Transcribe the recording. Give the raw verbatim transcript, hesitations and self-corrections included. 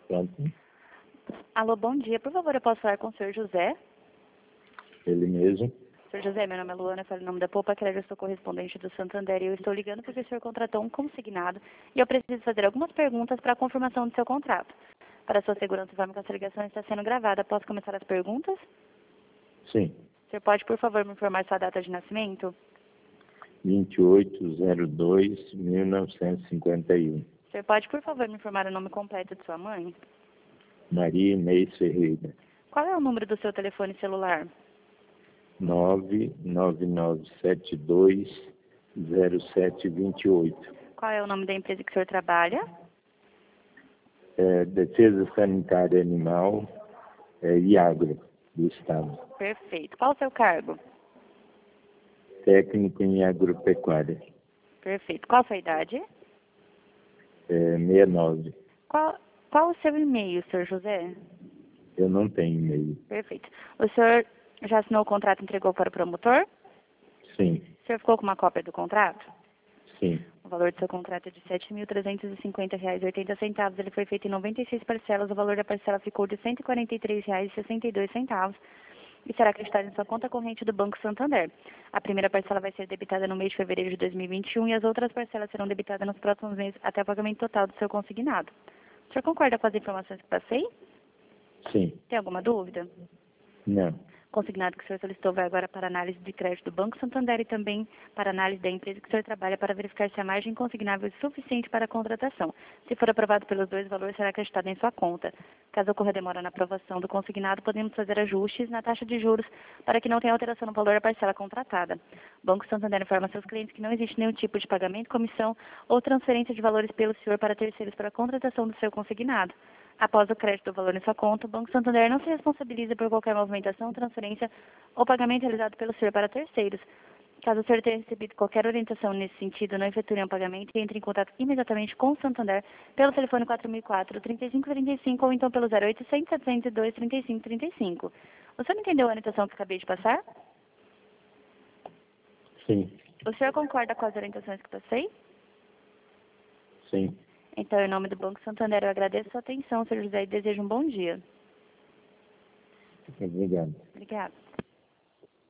Pronto, Alô, bom dia. Por favor, eu posso falar com o senhor José? ele mesmo. senhor José, meu nome é Luana, eu falo em nome da Poupa Crédito, eu sou correspondente do Santander e eu estou ligando porque o senhor contratou um consignado e eu preciso fazer algumas perguntas para a confirmação do seu contrato. Para a sua segurança, informe que essa ligação está sendo gravada. Posso começar as perguntas? Sim, O senhor pode, por favor, me informar sua data de nascimento? vinte e oito zero dois mil novecentos e cinquenta e um. O senhor pode, por favor, me informar o nome completo de sua mãe? Maria Inês Ferreira. Qual é o número do seu telefone celular? nove nove nove sete dois zero sete dois oito. Qual é o nome da empresa que o senhor trabalha? É, Defesa Sanitária Animal é, e Agro do Estado. Perfeito. Qual o seu cargo? Técnico em Agropecuária. Perfeito. Qual a sua idade? É, sessenta e nove. Qual, qual o seu e-mail, senhor José? Eu não tenho e-mail. Perfeito. O senhor já assinou o contrato e entregou para o promotor? Sim, O senhor ficou com uma cópia do contrato? sim, O valor do seu contrato é de sete mil trezentos e cinquenta reais e oitenta centavos. Ele foi feito em noventa e seis parcelas. O valor da parcela ficou de cento e quarenta e três reais e sessenta e dois centavos e será acreditado em sua conta corrente do Banco Santander. A primeira parcela vai ser debitada no mês de fevereiro de dois mil e vinte e um e as outras parcelas serão debitadas nos próximos meses até o pagamento total do seu consignado. O senhor concorda com as informações que passei? sim, Tem alguma dúvida? não, Consignado que o senhor solicitou vai agora para análise de crédito do Banco Santander e também para análise da empresa que o senhor trabalha para verificar se a margem consignável é suficiente para a contratação. Se for aprovado pelos dois, o valor será acreditado em sua conta. Caso ocorra demora na aprovação do consignado, podemos fazer ajustes na taxa de juros para que não tenha alteração no valor da parcela contratada. O Banco Santander informa seus clientes que não existe nenhum tipo de pagamento, comissão ou transferência de valores pelo senhor para terceiros para a contratação do seu consignado. Após o crédito do valor em sua conta, o Banco Santander não se responsabiliza por qualquer movimentação, transferência ou pagamento realizado pelo senhor para terceiros. Caso o senhor tenha recebido qualquer orientação nesse sentido, não efetue um pagamento e entre em contato imediatamente com o Santander pelo telefone quatro mil e quatro, trinta e cinco trinta e cinco ou então pelo zero oitocentos, setecentos e dois, trinta e cinco trinta e cinco. O senhor entendeu a orientação que acabei de passar? sim, O senhor concorda com as orientações que passei? sim. Então, em nome do Banco Santander, eu agradeço a sua atenção, senhor José, e desejo um bom dia. Obrigado. Obrigada.